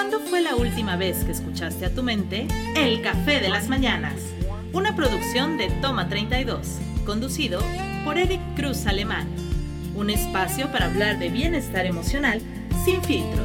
¿Cuándo fue la última vez que escuchaste a tu mente El Café de las Mañanas? Una producción de Toma 32, conducido por Eric Cruz Alemán. Un espacio para hablar de bienestar emocional sin filtros.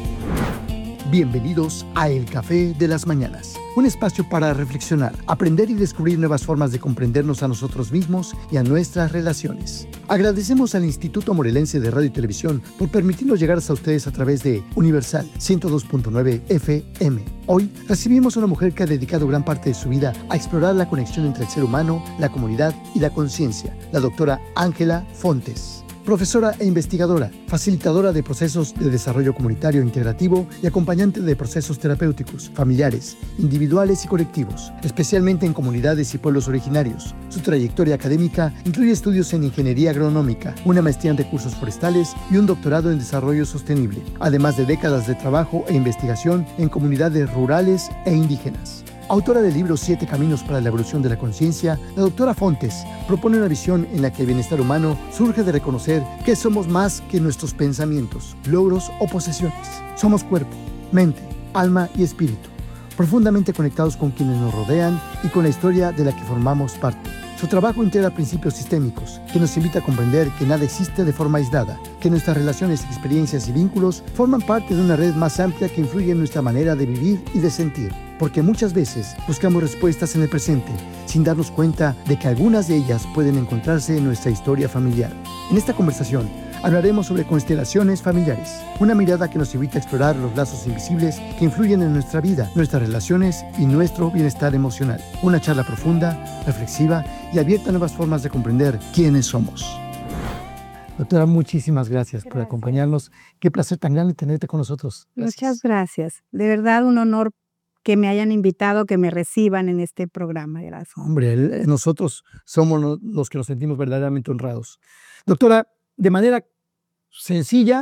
Bienvenidos a El Café de las Mañanas, un espacio para reflexionar, aprender y descubrir nuevas formas de comprendernos a nosotros mismos y a nuestras relaciones. Agradecemos al Instituto Morelense de Radio y Televisión por permitirnos llegar hasta ustedes a través de Universal 102.9 FM. Hoy recibimos a una mujer que ha dedicado gran parte de su vida a explorar la conexión entre el ser humano, la comunidad y la conciencia, la doctora Ángela Fontes. Profesora e investigadora, facilitadora de procesos de desarrollo comunitario integrativo y acompañante de procesos terapéuticos, familiares, individuales y colectivos, especialmente en comunidades y pueblos originarios. Su trayectoria académica incluye estudios en ingeniería agronómica, una maestría en recursos forestales y un doctorado en desarrollo sostenible, además de décadas de trabajo e investigación en comunidades rurales e indígenas. Autora del libro 7 Caminos para la Evolución de la Conciencia, la doctora Fontes propone una visión en la que el bienestar humano surge de reconocer que somos más que nuestros pensamientos, logros o posesiones. Somos cuerpo, mente, alma y espíritu, profundamente conectados con quienes nos rodean y con la historia de la que formamos parte. Su trabajo integra principios sistémicos que nos invita a comprender que nada existe de forma aislada, que nuestras relaciones, experiencias y vínculos forman parte de una red más amplia que influye en nuestra manera de vivir y de sentir. Porque muchas veces buscamos respuestas en el presente, sin darnos cuenta de que algunas de ellas pueden encontrarse en nuestra historia familiar. En esta conversación hablaremos sobre constelaciones familiares, una mirada que nos invita a explorar los lazos invisibles que influyen en nuestra vida, nuestras relaciones y nuestro bienestar emocional. Una charla profunda, reflexiva y abierta a nuevas formas de comprender quiénes somos. Doctora, muchísimas gracias por acompañarnos. Qué placer tan grande tenerte con nosotros. Gracias. Muchas gracias. De verdad, un honor que me hayan invitado, que me reciban en este programa. Gracias. Hombre, nosotros somos los que nos sentimos verdaderamente honrados. Doctora, de manera sencilla,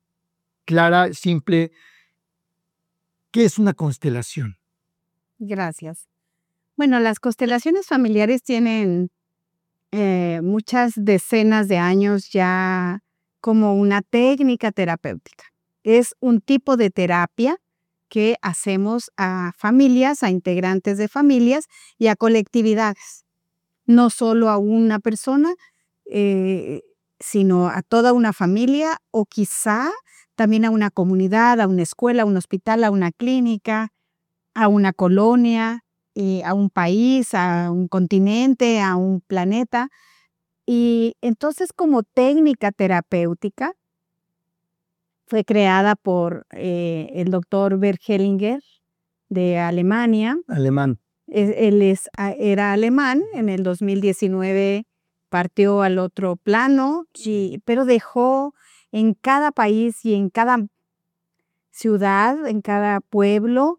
clara, simple, ¿qué es una constelación? Gracias. Bueno, las constelaciones familiares tienen muchas decenas de años ya como una técnica terapéutica. Es un tipo de terapia que hacemos a familias, a integrantes de familias y a colectividades. No solo a una persona, sino a toda una familia o quizá también a una comunidad, a una escuela, a un hospital, a una clínica, a una colonia, a un país, a un continente, a un planeta. Y entonces, como técnica terapéutica, fue creada por el doctor Bert Hellinger de Alemania. Alemán. Él era alemán, en el 2019 partió al otro plano, pero dejó en cada país y en cada ciudad, en cada pueblo,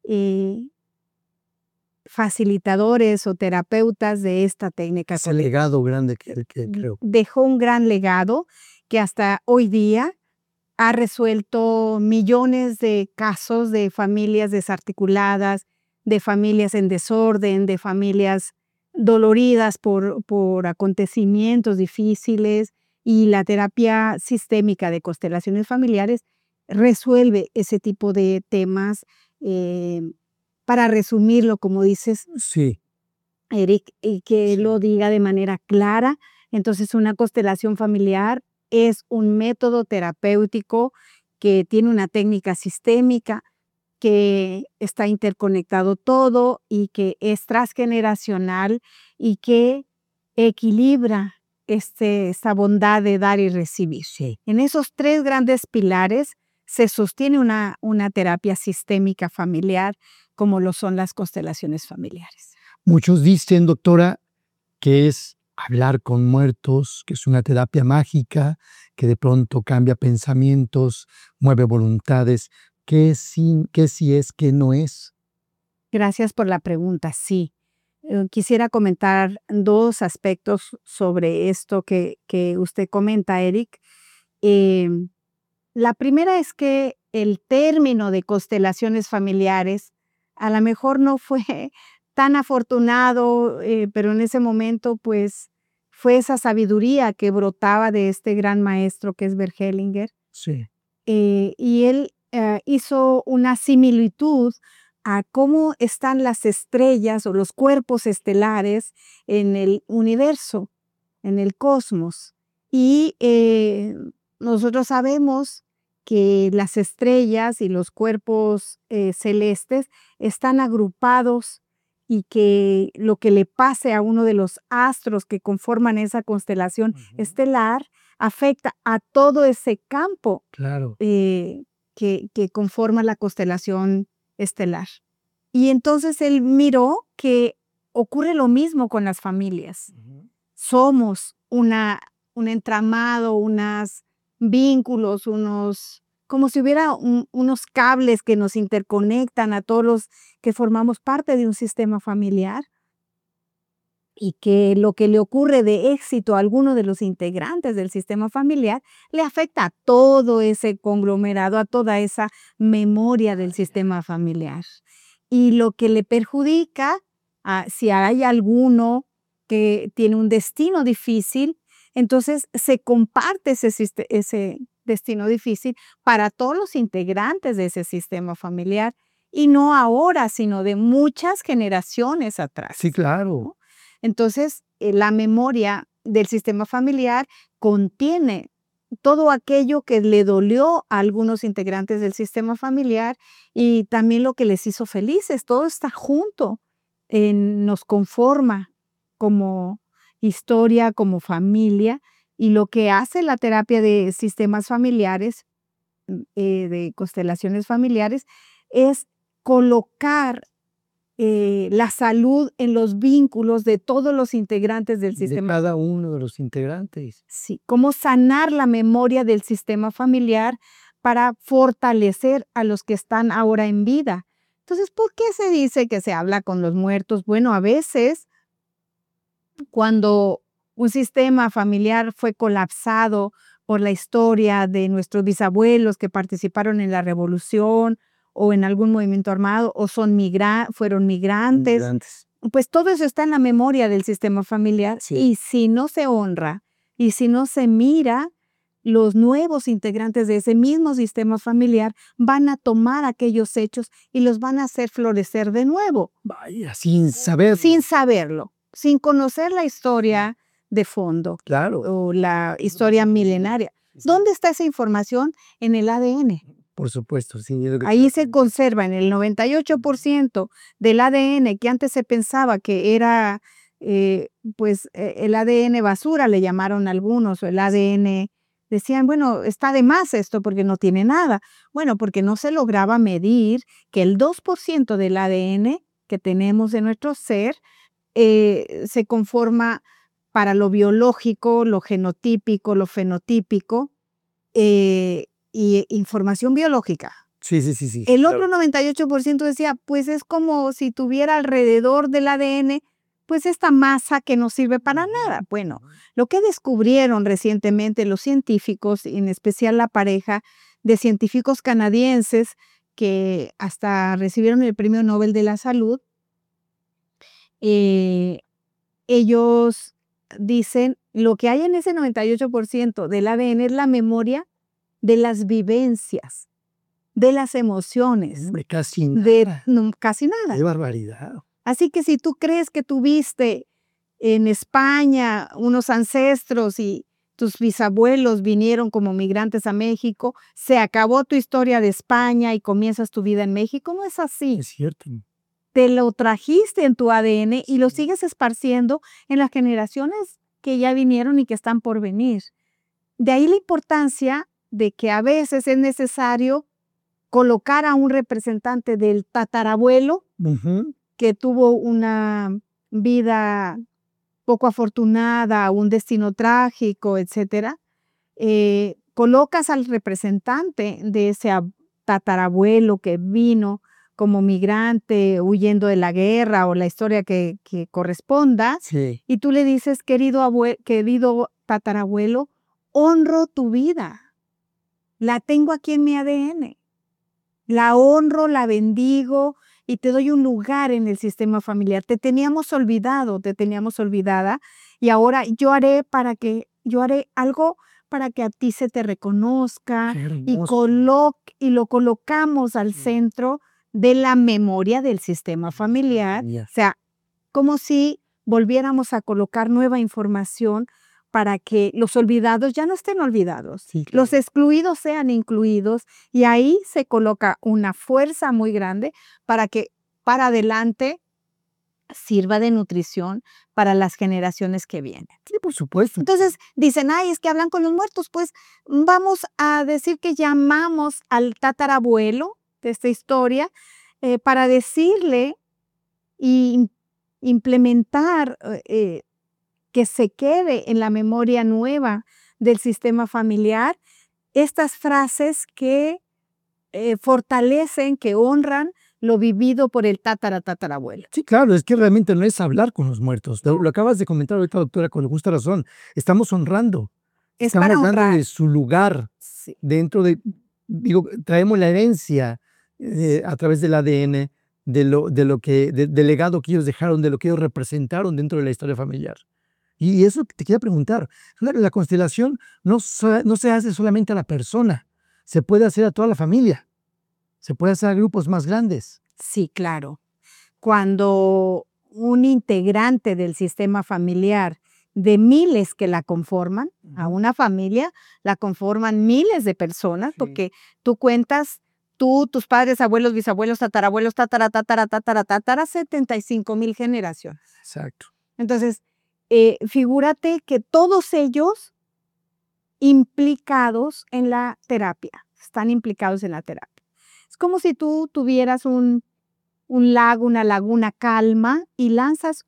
facilitadores o terapeutas de esta técnica. Ese legado grande que creo. Dejó un gran legado que hasta hoy día ha resuelto millones de casos de familias desarticuladas, de familias en desorden, de familias doloridas por acontecimientos difíciles, y la terapia sistémica de constelaciones familiares resuelve ese tipo de temas. Para resumirlo, como dices, sí, Eric, y que sí lo diga de manera clara, entonces una constelación familiar es un método terapéutico que tiene una técnica sistémica, que está interconectado todo y que es transgeneracional y que equilibra esta bondad de dar y recibir. Sí. En esos tres grandes pilares se sostiene una terapia sistémica familiar, como lo son las constelaciones familiares. Muchos dicen, doctora, que es hablar con muertos, que es una terapia mágica, que de pronto cambia pensamientos, mueve voluntades. ¿Qué sí es, qué no es? Gracias por la pregunta. Sí. Quisiera comentar dos aspectos sobre esto que usted comenta, Eric. La primera es que el término de constelaciones familiares a lo mejor no fue tan afortunado, pero en ese momento pues fue esa sabiduría que brotaba de este gran maestro que es Bert Hellinger. Sí. Y él hizo una similitud a cómo están las estrellas o los cuerpos estelares en el universo, en el cosmos. Y nosotros sabemos que las estrellas y los cuerpos celestes están agrupados y que lo que le pase a uno de los astros que conforman esa constelación estelar afecta a todo ese campo Claro. que conforma la constelación estelar. Y entonces él miró que ocurre lo mismo con las familias. Somos un entramado, unos vínculos, como si hubiera unos cables que nos interconectan a todos los que formamos parte de un sistema familiar, y que lo que le ocurre de éxito a alguno de los integrantes del sistema familiar le afecta a todo ese conglomerado, a toda esa memoria del sistema familiar. Y lo que le perjudica, si hay alguno que tiene un destino difícil, entonces se comparte ese destino difícil para todos los integrantes de ese sistema familiar, y no ahora, sino de muchas generaciones atrás. Sí, claro. ¿No? Entonces, la memoria del sistema familiar contiene todo aquello que le dolió a algunos integrantes del sistema familiar y también lo que les hizo felices. Todo está junto, nos conforma como historia, como familia, y lo que hace la terapia de sistemas familiares, de constelaciones familiares, es colocar la salud en los vínculos de todos los integrantes del sistema. De cada uno de los integrantes. Sí, cómo sanar la memoria del sistema familiar para fortalecer a los que están ahora en vida. Entonces, ¿por qué se dice que se habla con los muertos? Bueno, a veces cuando un sistema familiar fue colapsado por la historia de nuestros bisabuelos que participaron en la revolución o en algún movimiento armado, o fueron migrantes, pues todo eso está en la memoria del sistema familiar. Sí. Y si no se honra, y si no se mira, los nuevos integrantes de ese mismo sistema familiar van a tomar aquellos hechos y los van a hacer florecer de nuevo. Vaya, sin saber. Sin saberlo, sin conocer la historia de fondo. Claro. O la historia milenaria. ¿Dónde está esa información? En el ADN. Por supuesto, sí. Ahí se conserva en el 98% del ADN, que antes se pensaba que era el ADN basura, le llamaron algunos, o el ADN, decían, bueno, está de más esto porque no tiene nada. Bueno, porque no se lograba medir que el 2% del ADN que tenemos de nuestro ser se conforma para lo biológico, lo genotípico, lo fenotípico, y información biológica. Sí. El otro 98% decía, pues es como si tuviera alrededor del ADN, pues esta masa que no sirve para nada. Bueno, lo que descubrieron recientemente los científicos, en especial la pareja de científicos canadienses que hasta recibieron el Premio Nobel de la Salud, ellos dicen, lo que hay en ese 98% del ADN es la memoria de las vivencias, de las emociones. Hombre, casi nada. Casi nada. ¡Qué barbaridad! Así que si tú crees que tuviste en España unos ancestros y tus bisabuelos vinieron como migrantes a México, se acabó tu historia de España y comienzas tu vida en México, no es así. Es cierto. Te lo trajiste en tu ADN y lo sigues esparciendo en las generaciones que ya vinieron y que están por venir. De ahí la importancia de que a veces es necesario colocar a un representante del tatarabuelo que tuvo una vida poco afortunada, un destino trágico, etcétera. Colocas al representante de ese tatarabuelo que vino como migrante huyendo de la guerra o la historia que corresponda, sí. Y tú le dices, querido tatarabuelo, honro tu vida. La tengo aquí en mi ADN. La honro, la bendigo y te doy un lugar en el sistema familiar. Te teníamos olvidado, te teníamos olvidada y ahora yo haré algo para que a ti se te reconozca Qué y, hermoso. y lo colocamos al centro de la memoria del sistema familiar. Ya. O sea, como si volviéramos a colocar nueva información para que los olvidados ya no estén olvidados, Sí, claro. los excluidos sean incluidos, y ahí se coloca una fuerza muy grande para que para adelante sirva de nutrición para las generaciones que vienen. Sí, por supuesto. Entonces dicen, ay, es que hablan con los muertos. Pues vamos a decir que llamamos al tatarabuelo de esta historia para decirle y implementar que se quede en la memoria nueva del sistema familiar estas frases que fortalecen, que honran lo vivido por el tatarabuelo. Sí, claro, es que realmente no es hablar con los muertos. Lo acabas de comentar ahorita, doctora, con justa razón. Estamos honrando. Es Estamos para dándole honrar. su lugar Sí. dentro de, digo, traemos la herencia a través del ADN del legado que ellos dejaron, de lo que ellos representaron dentro de la historia familiar. Y eso te quería preguntar. La constelación no se hace solamente a la persona, se puede hacer a toda la familia, se puede hacer a grupos más grandes. Sí, claro. Cuando un integrante del sistema familiar de miles que la conforman, a una familia la conforman miles de personas, porque tú cuentas, tú, tus padres, abuelos, bisabuelos, tatarabuelos, tatara, 75,000 generaciones. Exacto. Entonces, figúrate que todos ellos implicados en la terapia, están implicados en la terapia. Es como si tú tuvieras un lago, una laguna calma y lanzas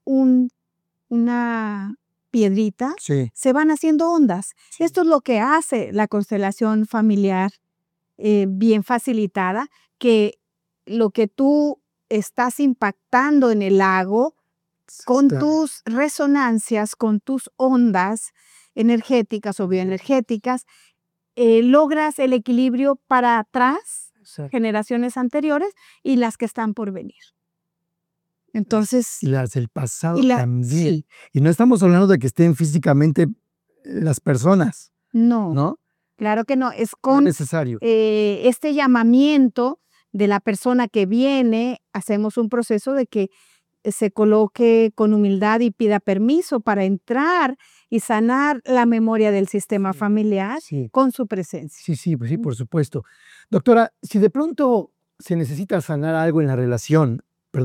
una piedrita, Sí. se van haciendo ondas. Esto es lo que hace la constelación familiar bien facilitada, que lo que tú estás impactando en el lago con tus resonancias, con tus ondas energéticas o bioenergéticas, logras el equilibrio para atrás, Exacto. generaciones anteriores y las que están por venir. Entonces, Y las del pasado y también. sí, Y no estamos hablando de que estén físicamente las personas, no, ¿no? claro que no, es No es con necesario. este llamamiento de la persona que viene, hacemos un proceso de que se coloque con humildad y pida permiso para entrar y sanar la memoria del sistema familiar Sí. con su presencia. Sí, pues sí, por supuesto. Doctora, si de pronto se necesita sanar algo en la relación,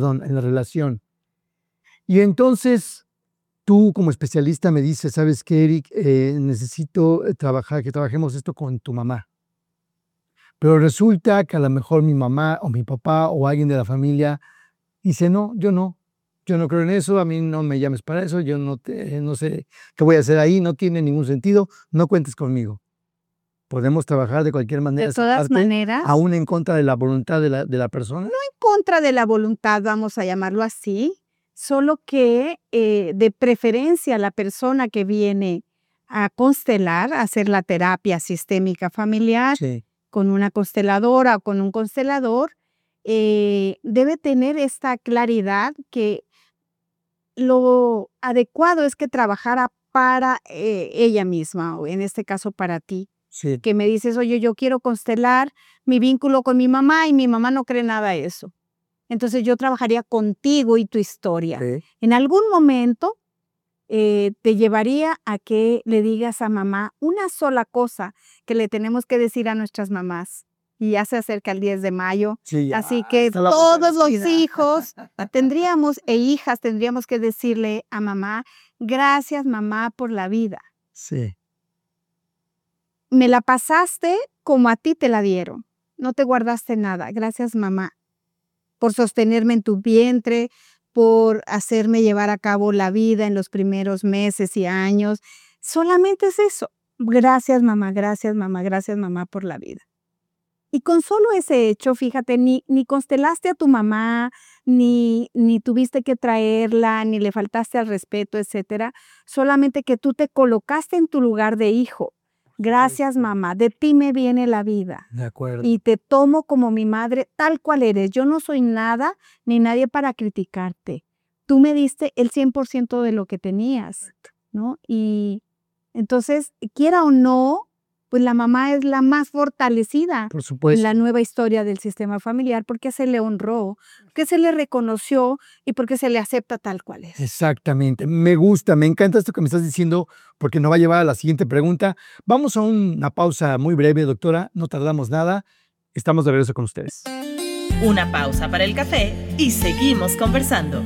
y entonces tú como especialista me dices, ¿sabes qué, Eric? Necesito que trabajemos esto con tu mamá. Pero resulta que a lo mejor mi mamá o mi papá o alguien de la familia dice, no, yo no creo en eso, a mí no me llames para eso, yo no sé qué voy a hacer ahí, no tiene ningún sentido, no cuentes conmigo. Podemos trabajar de cualquier manera De esa todas parte, maneras, aún en contra de la voluntad de la persona. en contra de la voluntad, vamos a llamarlo así, solo que de preferencia la persona que viene a constelar, a hacer la terapia sistémica familiar, Sí, con una consteladora o con un constelador, debe tener esta claridad que lo adecuado es que trabajara para ella misma, o en este caso para ti, sí. que me dices, oye, yo quiero constelar mi vínculo con mi mamá y mi mamá no cree nada de eso. Entonces yo trabajaría contigo y tu historia. Sí. En algún momento te llevaría a que le digas a mamá una sola cosa que le tenemos que decir a nuestras mamás. Y ya se acerca el 10 de mayo. Sí, ya Así que está a la vuelta de la todos los esquina. hijos tendríamos que decirle a mamá, gracias mamá por la vida. Sí, Me la pasaste como a ti te la dieron. No te guardaste nada. Gracias mamá por sostenerme en tu vientre, por hacerme llevar a cabo la vida en los primeros meses y años. Solamente es eso. Gracias mamá, gracias mamá, gracias mamá por la vida. Y con solo ese hecho, fíjate, ni constelaste a tu mamá, ni tuviste que traerla, ni le faltaste al respeto, etcétera. Solamente que tú te colocaste en tu lugar de hijo. Gracias mamá, de ti me viene la vida. de acuerdo. Y te tomo como mi madre tal cual eres. Yo no soy nada ni nadie para criticarte. Tú me diste el 100% de lo que tenías, ¿no? Y Entonces, quiera o no, pues la mamá es la más fortalecida Por en supuesto. la nueva historia del sistema familiar porque se le honró, porque se le reconoció y porque se le acepta tal cual es. Exactamente. Me gusta, me encanta esto que me estás diciendo porque nos va a llevar a la siguiente pregunta. Vamos a una pausa muy breve, doctora. No tardamos nada. Estamos de regreso con ustedes. Una pausa para el café y seguimos conversando.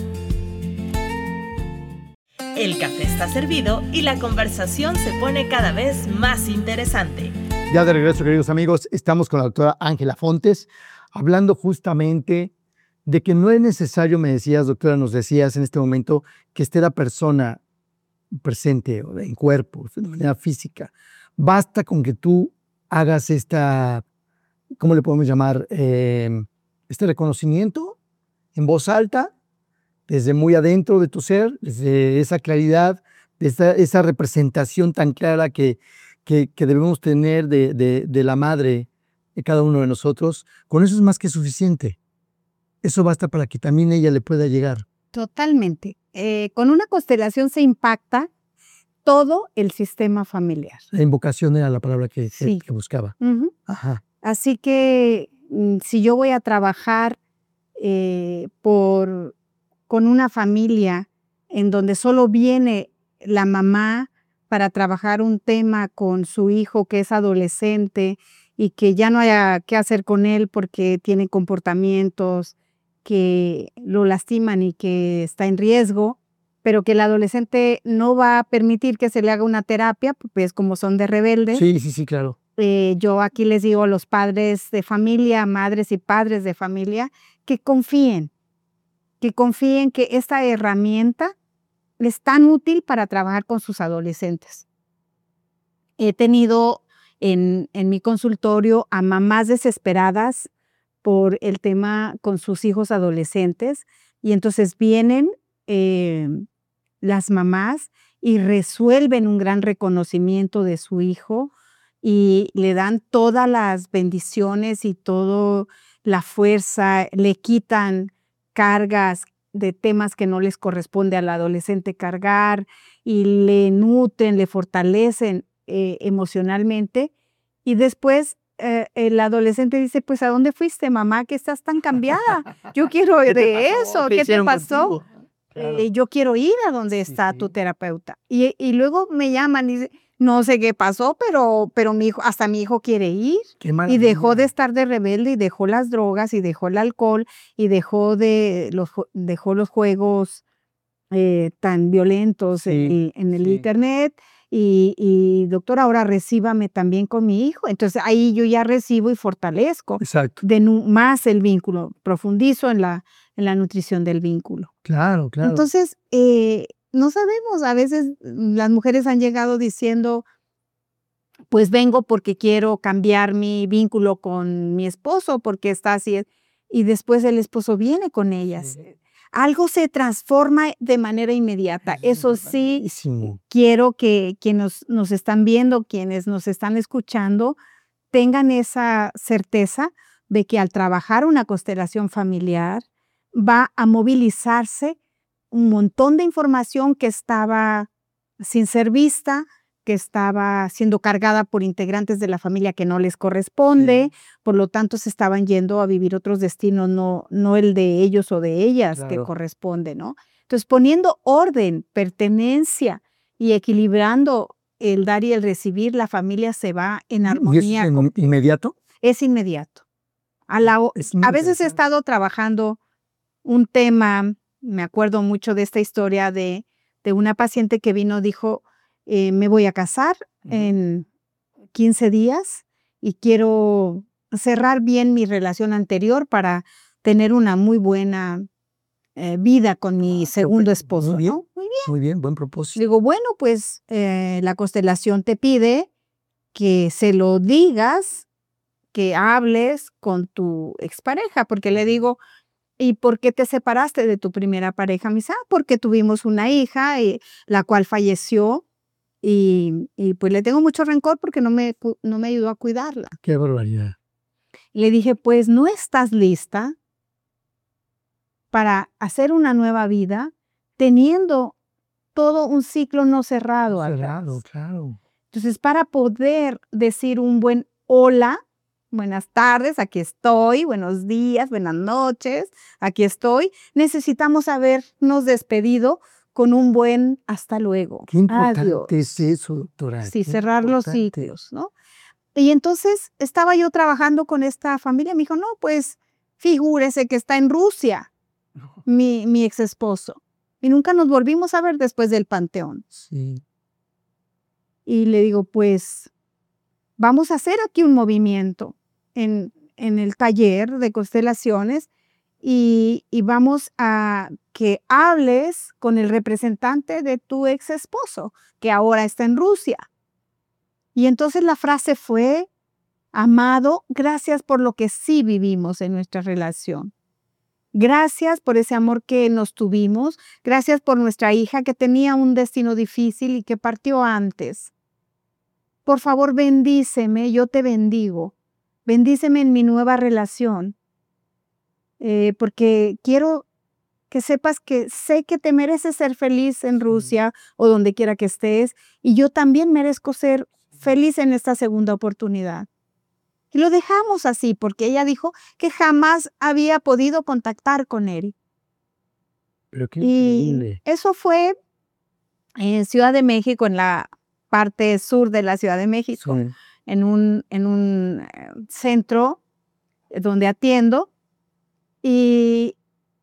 El café está servido y la conversación se pone cada vez más interesante. Ya de regreso, queridos amigos, estamos con la doctora Ángela Fontes, hablando justamente de que no es necesario, me decías, doctora, nos decías en este momento, que esté la persona presente o en cuerpo, de manera física. Basta con que tú hagas esta, ¿cómo le podemos llamar? Este reconocimiento en voz alta, desde muy adentro de tu ser, desde esa claridad, esa representación tan clara que debemos tener de la madre de cada uno de nosotros. Con eso es más que suficiente. Eso basta para que también ella le pueda llegar. Totalmente. Con una constelación se impacta todo el sistema familiar. La invocación era la palabra que buscaba. Uh-huh. Ajá. Así que si yo voy a trabajar con una familia en donde solo viene la mamá para trabajar un tema con su hijo que es adolescente y que ya no haya qué hacer con él porque tiene comportamientos que lo lastiman y que está en riesgo, pero que el adolescente no va a permitir que se le haga una terapia, pues como son de rebeldes. Sí, claro. Yo aquí les digo a los padres de familia, madres y padres de familia, que confíen que esta herramienta es tan útil para trabajar con sus adolescentes. He tenido en mi consultorio a mamás desesperadas por el tema con sus hijos adolescentes y entonces vienen las mamás y resuelven un gran reconocimiento de su hijo y le dan todas las bendiciones y toda la fuerza, le quitan cargas de temas que no les corresponde al adolescente cargar y le nutren, le fortalecen emocionalmente y después el adolescente dice, pues ¿a dónde fuiste, mamá? Que estás tan cambiada. Yo quiero de eso. ¿Qué te pasó? Claro. Yo quiero ir a donde está tu terapeuta. Y luego me llaman y dicen, no sé qué pasó, pero mi hijo, hasta mi hijo quiere ir. Y dejó de estar de rebelde y dejó las drogas y dejó el alcohol y dejó los juegos tan violentos en el internet. Y doctor, ahora recíbame también con mi hijo. Entonces ahí yo ya recibo y fortalezco más el vínculo, profundizo en la nutrición del vínculo. Claro. Entonces, no sabemos, a veces las mujeres han llegado diciendo, pues vengo porque quiero cambiar mi vínculo con mi esposo, porque está así, y después el esposo viene con ellas. Sí. Algo se transforma de manera inmediata. Eso sí, buenísimo. Quiero que quienes nos están viendo, quienes nos están escuchando, tengan esa certeza de que al trabajar una constelación familiar va a movilizarse un montón de información que estaba sin ser vista, que estaba siendo cargada por integrantes de la familia que no les corresponde, por lo tanto se estaban yendo a vivir otros destinos, no el de ellos o de ellas que corresponde, ¿no? Entonces, poniendo orden, pertenencia y equilibrando el dar y el recibir, la familia se va en armonía. ¿Y es inmediato? Es inmediato. A veces he estado trabajando un tema, me acuerdo mucho de esta historia de una paciente que vino, dijo, me voy a casar en 15 días y quiero cerrar bien mi relación anterior para tener una muy buena vida con mi segundo esposo. Muy bien, ¿no? muy bien, buen propósito. Digo, bueno, pues la constelación te pide que se lo digas, que hables con tu expareja, porque le digo, ¿y por qué te separaste de tu primera pareja? Me dice, porque tuvimos una hija, la cual falleció y pues le tengo mucho rencor porque no me ayudó a cuidarla. Qué barbaridad. Le dije, pues no estás lista para hacer una nueva vida teniendo todo un ciclo no cerrado. Cerrado, claro. Entonces, para poder decir un buen hola, buenas tardes, aquí estoy, buenos días, buenas noches, aquí estoy, necesitamos habernos despedido con un buen hasta luego. Qué importante Adiós. es eso, doctora. Sí, Qué cerrar los importante. ciclos, ¿no? Y entonces estaba yo trabajando con esta familia, me dijo, no, pues figúrese que está en Rusia, No, mi ex esposo. Y nunca nos volvimos a ver después del panteón. sí. Y le digo, pues vamos a hacer aquí un movimiento en el taller de constelaciones y vamos a que hables con el representante de tu ex esposo, que ahora está en Rusia. Y entonces la frase fue, amado, gracias por lo que sí vivimos en nuestra relación. Gracias por ese amor que nos tuvimos. Gracias por nuestra hija que tenía un destino difícil y que partió antes. Por favor, bendíceme, yo te bendigo. Bendíceme en mi nueva relación. Porque quiero que sepas que sé que te mereces ser feliz en Rusia o donde quiera que estés. Y yo también merezco ser feliz en esta segunda oportunidad. Y lo dejamos así porque ella dijo que jamás había podido contactar con él. Pero qué Y increíble. eso fue en Ciudad de México, en la parte sur de la Ciudad de México, Sí. en un centro donde atiendo. Y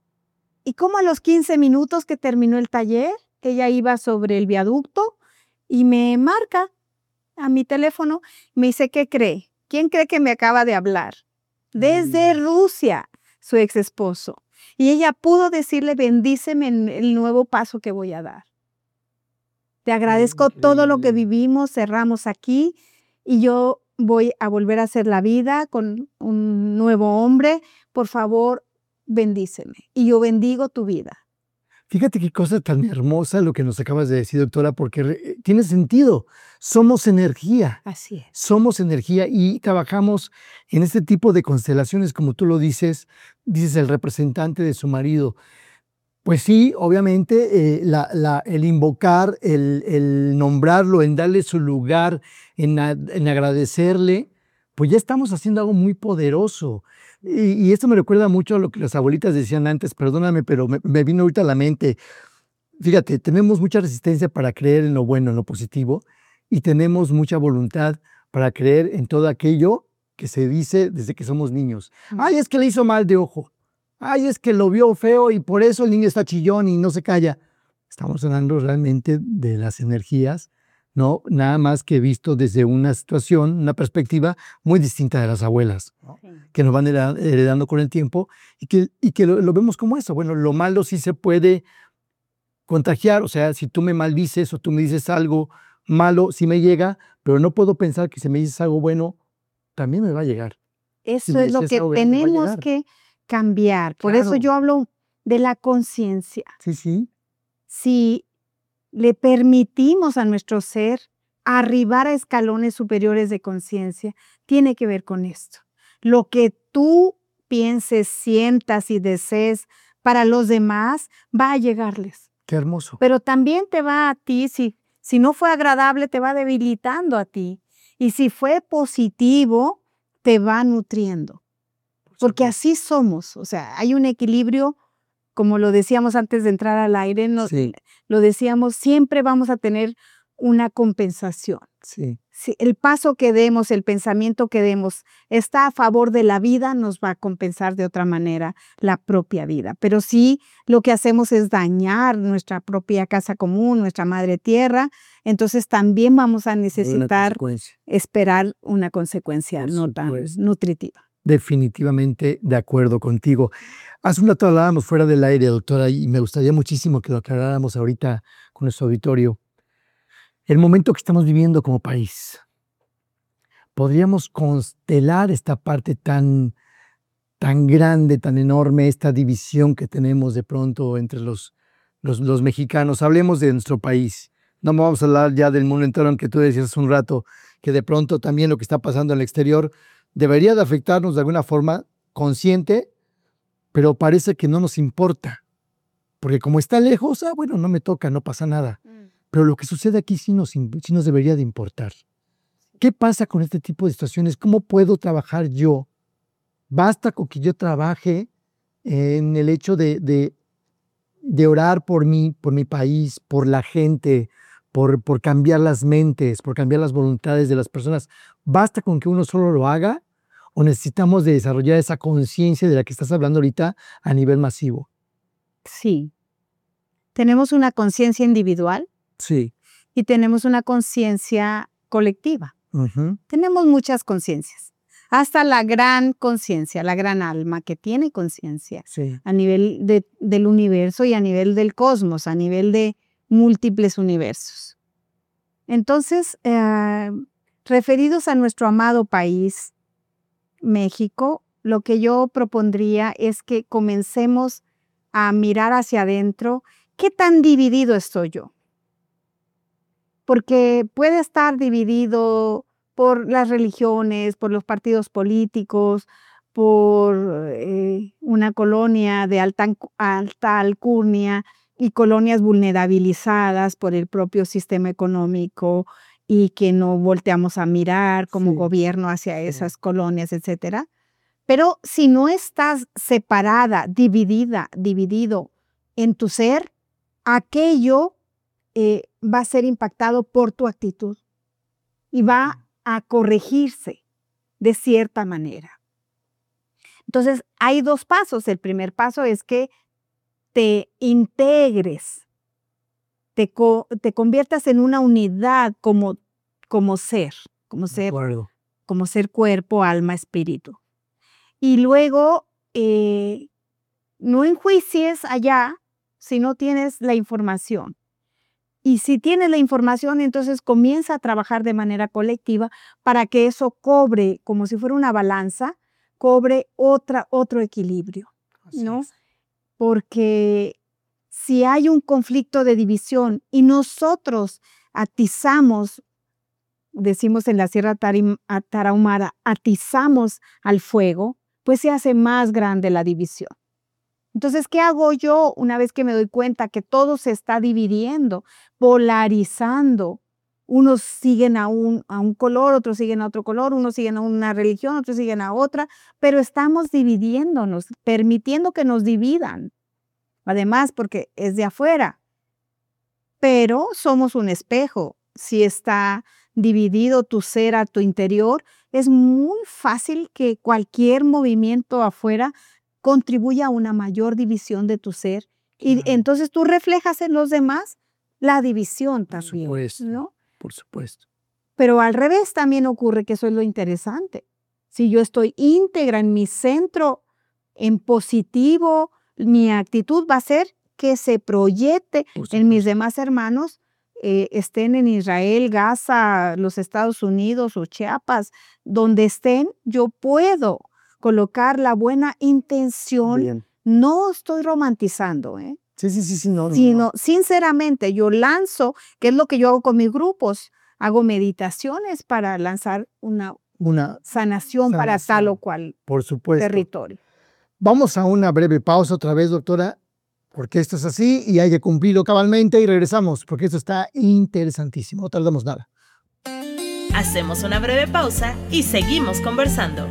como a los 15 minutos que terminó el taller, ella iba sobre el viaducto y me marca a mi teléfono, me dice, ¿qué cree? ¿Quién cree que me acaba de hablar? Desde Rusia, su ex esposo. Y ella pudo decirle, bendíceme en el nuevo paso que voy a dar. Te agradezco todo lo que vivimos, cerramos aquí y yo voy a volver a hacer la vida con un nuevo hombre. Por favor, bendíceme. Y yo bendigo tu vida. Fíjate qué cosa tan hermosa lo que nos acabas de decir, doctora, porque tiene sentido. Somos energía. Así es. Somos energía y trabajamos en este tipo de constelaciones, como tú lo dices el representante de su marido. Pues sí, obviamente, el invocar, el nombrarlo, en darle su lugar, en agradecerle, pues ya estamos haciendo algo muy poderoso. Y esto me recuerda mucho a lo que las abuelitas decían antes, perdóname, pero me vino ahorita a la mente. Fíjate, tenemos mucha resistencia para creer en lo bueno, en lo positivo, y tenemos mucha voluntad para creer en todo aquello que se dice desde que somos niños. Ay, es que le hizo mal de ojo. Ay, es que lo vio feo y por eso el niño está chillón y no se calla. Estamos hablando realmente de las energías, ¿no? Nada más que visto desde una situación, una perspectiva muy distinta de las abuelas, ¿no? Sí. Que nos van heredando con el tiempo y que lo vemos como eso. Bueno, lo malo sí se puede contagiar, o sea, si tú me maldices o tú me dices algo malo, sí me llega, pero no puedo pensar que si me dices algo bueno, también me va a llegar. Eso es lo que tenemos que cambiar. Por eso yo hablo de la conciencia. Sí, sí. Si le permitimos a nuestro ser arribar a escalones superiores de conciencia, tiene que ver con esto. Lo que tú pienses, sientas y desees para los demás va a llegarles. Qué hermoso. Pero también te va a ti, si no fue agradable, te va debilitando a ti. Y si fue positivo, te va nutriendo. Porque así somos. O sea, hay un equilibrio, como lo decíamos antes de entrar al aire, Sí. lo decíamos, siempre vamos a tener una compensación. Sí. Si el paso que demos, el pensamiento que demos está a favor de la vida, nos va a compensar de otra manera la propia vida. Pero si lo que hacemos es dañar nuestra propia casa común, nuestra madre tierra, entonces también vamos a necesitar esperar una consecuencia no tan nutritiva. Definitivamente de acuerdo contigo. Hace un rato hablábamos fuera del aire, doctora, y me gustaría muchísimo que lo aclaráramos ahorita con nuestro auditorio. El momento que estamos viviendo como país, ¿podríamos constelar esta parte tan grande, tan enorme, esta división que tenemos de pronto entre los mexicanos? Hablemos de nuestro país. No vamos a hablar ya del mundo entero, aunque tú decías hace un rato que de pronto también lo que está pasando en el exterior debería de afectarnos de alguna forma consciente, pero parece que no nos importa. porque como está lejos, bueno, no me toca, no pasa nada. Pero lo que sucede aquí sí nos debería de importar. ¿Qué pasa con este tipo de situaciones? ¿Cómo puedo trabajar yo? Basta con que yo trabaje en el hecho de orar por mi país, por la gente, por cambiar las mentes, por cambiar las voluntades de las personas. ¿Basta con que uno solo lo haga o necesitamos de desarrollar esa conciencia de la que estás hablando ahorita a nivel masivo? Sí. Tenemos una conciencia individual. Sí. Y tenemos una conciencia colectiva. Tenemos muchas conciencias. Hasta la gran conciencia, la gran alma que tiene conciencia a nivel del universo y a nivel del cosmos, a nivel de múltiples universos. Entonces, referidos a nuestro amado país, México, lo que yo propondría es que comencemos a mirar hacia adentro. ¿Qué tan dividido estoy yo? Porque puede estar dividido por las religiones, por los partidos políticos, por una colonia de alta alcurnia y colonias vulnerabilizadas por el propio sistema económico y que no volteamos a mirar como gobierno hacia esas colonias, etcétera. Pero si no estás separada, dividido en tu ser, aquello va a ser impactado por tu actitud y va a corregirse de cierta manera. Entonces, hay dos pasos. El primer paso es que te integres, te conviertas en una unidad como ser, como ser cuerpo, alma, espíritu. Y luego, no enjuicies allá si no tienes la información. Y si tienes la información, entonces comienza a trabajar de manera colectiva para que eso cobre, como si fuera una balanza, cobre otro equilibrio, ¿no? Porque si hay un conflicto de división y nosotros atizamos, decimos en la Sierra Tarahumara, atizamos al fuego, pues se hace más grande la división. Entonces, ¿qué hago yo una vez que me doy cuenta que todo se está dividiendo, polarizando? Unos siguen a un color, otros siguen a otro color, unos siguen a una religión, otros siguen a otra, pero estamos dividiéndonos, permitiendo que nos dividan. Además, porque es de afuera, pero somos un espejo. Si está dividido tu ser a tu interior, es muy fácil que cualquier movimiento afuera contribuye a una mayor división de tu ser. Y entonces tú reflejas en los demás la división también, por supuesto, ¿no? Por supuesto. Pero al revés también ocurre, que eso es lo interesante. Si yo estoy íntegra en mi centro, en positivo, mi actitud va a ser que se proyecte en mis demás hermanos, estén en Israel, Gaza, los Estados Unidos o Chiapas, donde estén, yo puedo colocar la buena intención. Bien. No estoy romantizando, Sí, no. Sino, sinceramente, yo lanzo, que es lo que yo hago con mis grupos, hago meditaciones para lanzar una sanación para tal o cual por supuesto. territorio. Vamos a una breve pausa otra vez, doctora, porque esto es así y hay que cumplirlo cabalmente y regresamos, porque esto está interesantísimo, no tardamos nada. Hacemos una breve pausa y seguimos conversando.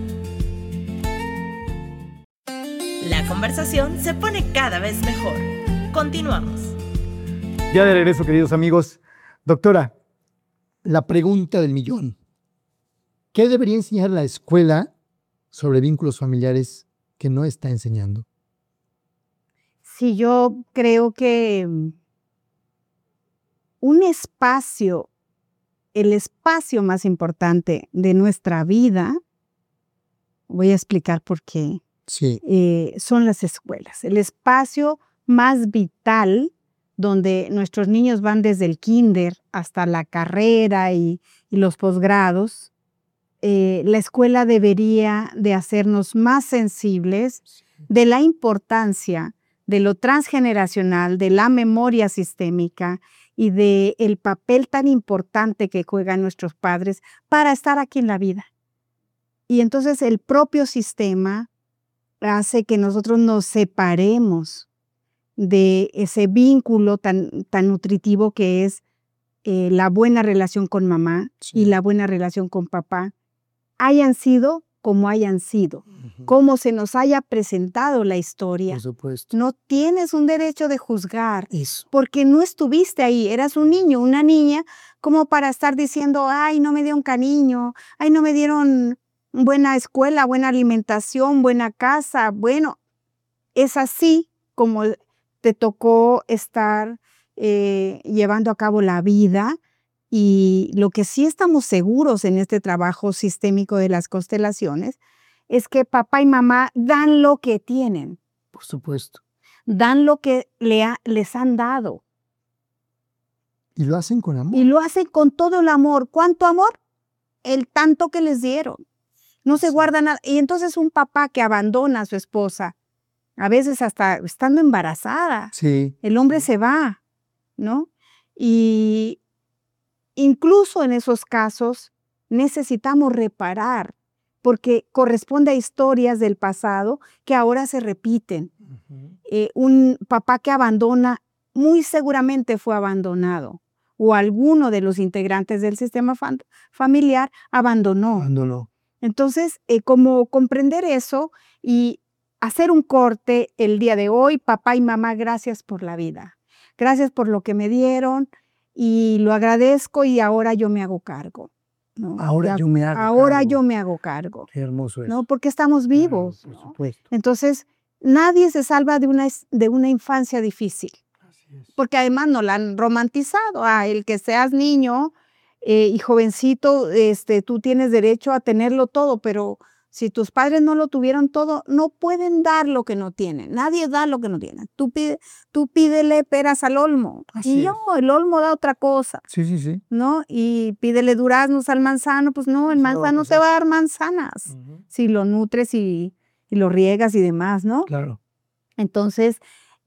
La conversación se pone cada vez mejor. Continuamos. Ya de regreso, queridos amigos. Doctora, la pregunta del millón. ¿Qué debería enseñar la escuela sobre vínculos familiares que no está enseñando? Sí, yo creo que un espacio, el espacio más importante de nuestra vida, voy a explicar por qué. Sí. Son las escuelas, el espacio más vital donde nuestros niños van desde el kinder hasta la carrera y los posgrados. La escuela debería de hacernos más sensibles de la importancia de lo transgeneracional, de la memoria sistémica y del papel tan importante que juegan nuestros padres para estar aquí en la vida. Y entonces el propio sistema hace que nosotros nos separemos de ese vínculo tan nutritivo que es la buena relación con mamá y la buena relación con papá, hayan sido como hayan sido, como se nos haya presentado la historia. Por supuesto. No tienes un derecho de juzgar, Eso. porque no estuviste ahí, eras un niño, una niña, como para estar diciendo, ay, no me dieron cariño, ay, no me dieron buena escuela, buena alimentación, buena casa. Bueno, es así como te tocó estar llevando a cabo la vida. Y lo que sí estamos seguros en este trabajo sistémico de las constelaciones es que papá y mamá dan lo que tienen. Por supuesto. Dan lo que les han dado. Y lo hacen con amor. Y lo hacen con todo el amor. ¿Cuánto amor? El tanto que les dieron. No se guarda nada. Y entonces un papá que abandona a su esposa, a veces hasta estando embarazada, Sí. el hombre se va, ¿no? Y incluso en esos casos necesitamos reparar, porque corresponde a historias del pasado que ahora se repiten. Un papá que abandona muy seguramente fue abandonado, o alguno de los integrantes del sistema familiar abandonó. Entonces, como comprender eso y hacer un corte el día de hoy, papá y mamá, gracias por la vida. Gracias por lo que me dieron y lo agradezco y ahora yo me hago cargo, ¿no? Ahora yo me hago cargo. Qué hermoso es. ¿No? Porque estamos vivos. Claro, por ¿no? supuesto. Entonces, nadie se salva de una infancia difícil. Así es. Porque además no la han romantizado. El que seas niño y jovencito, tú tienes derecho a tenerlo todo, pero si tus padres no lo tuvieron todo, no pueden dar lo que no tienen. Nadie da lo que no tiene. Tú pídele peras al olmo. Así es. El olmo da otra cosa. Sí. ¿No? Y pídele duraznos al manzano, pues no, el manzano te va a dar manzanas. Si lo nutres y lo riegas y demás, ¿no? Claro. Entonces,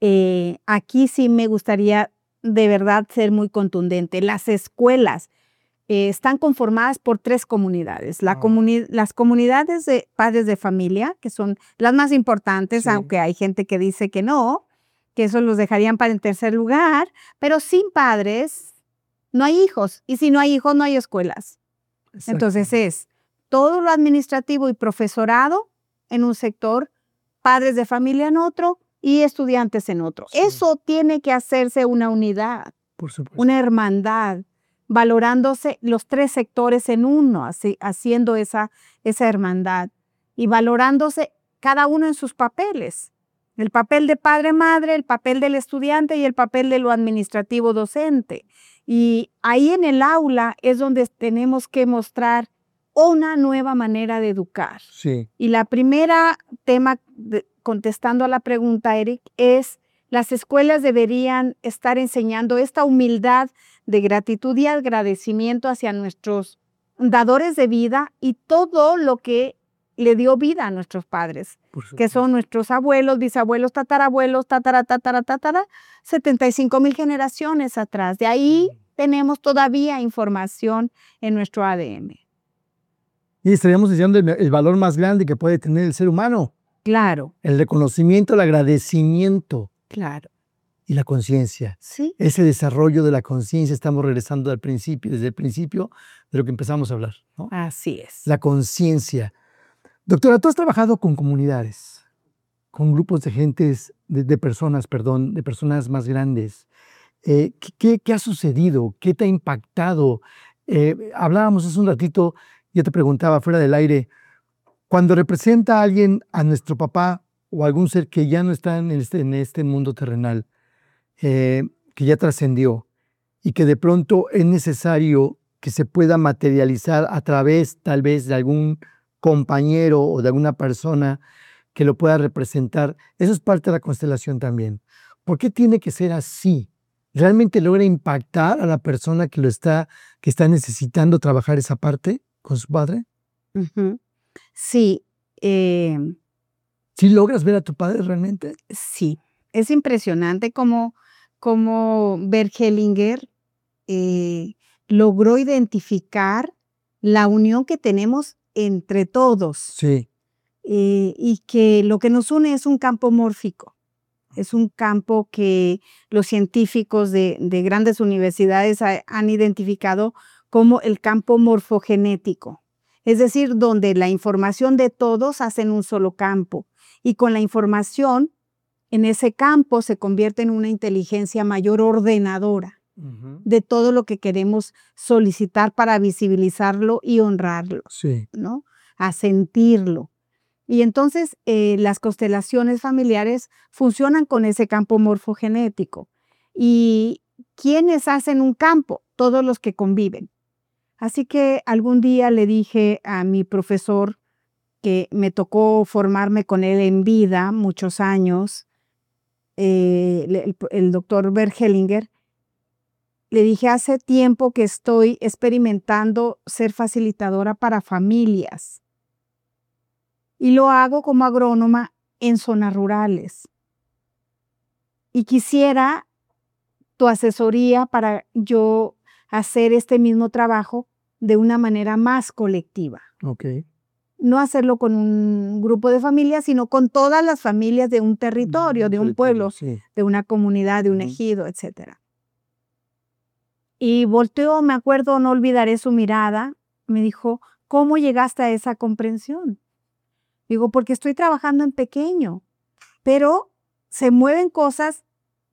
aquí sí me gustaría de verdad ser muy contundente. Las escuelas están conformadas por 3 comunidades. Las comunidades de padres de familia, que son las más importantes, aunque hay gente que dice que no, que eso los dejarían para en tercer lugar, pero sin padres no hay hijos, y si no hay hijos no hay escuelas. Entonces es todo lo administrativo y profesorado en un sector, padres de familia en otro y estudiantes en otro. Sí. Eso tiene que hacerse una unidad, por supuesto, una hermandad, valorándose los 3 sectores en uno, haciendo esa hermandad y valorándose cada uno en sus papeles. El papel de padre-madre, el papel del estudiante y el papel de lo administrativo docente. Y ahí en el aula es donde tenemos que mostrar una nueva manera de educar. Sí. Y la primera tema, contestando a la pregunta, Eric, es las escuelas deberían estar enseñando esta humildad de gratitud y agradecimiento hacia nuestros dadores de vida y todo lo que le dio vida a nuestros padres, que son nuestros abuelos, bisabuelos, tatarabuelos, 75,000 generaciones atrás. De ahí tenemos todavía información en nuestro ADN. Y estaríamos diciendo el valor más grande que puede tener el ser humano. Claro. El reconocimiento, el agradecimiento. Claro. Y la conciencia. Sí. Ese desarrollo de la conciencia, estamos regresando al principio, desde el principio de lo que empezamos a hablar, ¿no? Así es. La conciencia. Doctora, tú has trabajado con comunidades, con grupos de gentes, de personas más grandes. ¿Qué ha sucedido? ¿Qué te ha impactado? Hablábamos hace un ratito, yo te preguntaba fuera del aire, cuando representa a alguien, a nuestro papá o algún ser que ya no está en este mundo terrenal, que ya trascendió y que de pronto es necesario que se pueda materializar a través tal vez de algún compañero o de alguna persona que lo pueda representar. Eso es parte de la constelación también. ¿Por qué tiene que ser así? ¿Realmente logra impactar a la persona que está necesitando trabajar esa parte con su padre? Uh-huh. Sí. ¿Sí logras ver a tu padre realmente? Sí. Es impresionante cómo Bert Hellinger logró identificar la unión que tenemos entre todos. Sí. Y que lo que nos une es un campo mórfico. Es un campo que los científicos de grandes universidades han identificado como el campo morfogenético. Es decir, donde la información de todos hacen un solo campo. Y con la información en ese campo se convierte en una inteligencia mayor ordenadora de todo lo que queremos solicitar para visibilizarlo y honrarlo, ¿no? A sentirlo. Y entonces las constelaciones familiares funcionan con ese campo morfogenético. ¿Y quiénes hacen un campo? Todos los que conviven. Así que algún día le dije a mi profesor, que me tocó formarme con él en vida muchos años, el doctor Bert Hellinger, le dije, hace tiempo que estoy experimentando ser facilitadora para familias y lo hago como agrónoma en zonas rurales. Y quisiera tu asesoría para yo hacer este mismo trabajo de una manera más colectiva. Okay. No hacerlo con un grupo de familias, sino con todas las familias de un territorio, de un pueblo, de una comunidad, de un ejido, etc. Y volteó, me acuerdo, no olvidaré su mirada, me dijo, ¿cómo llegaste a esa comprensión? Digo, porque estoy trabajando en pequeño, pero se mueven cosas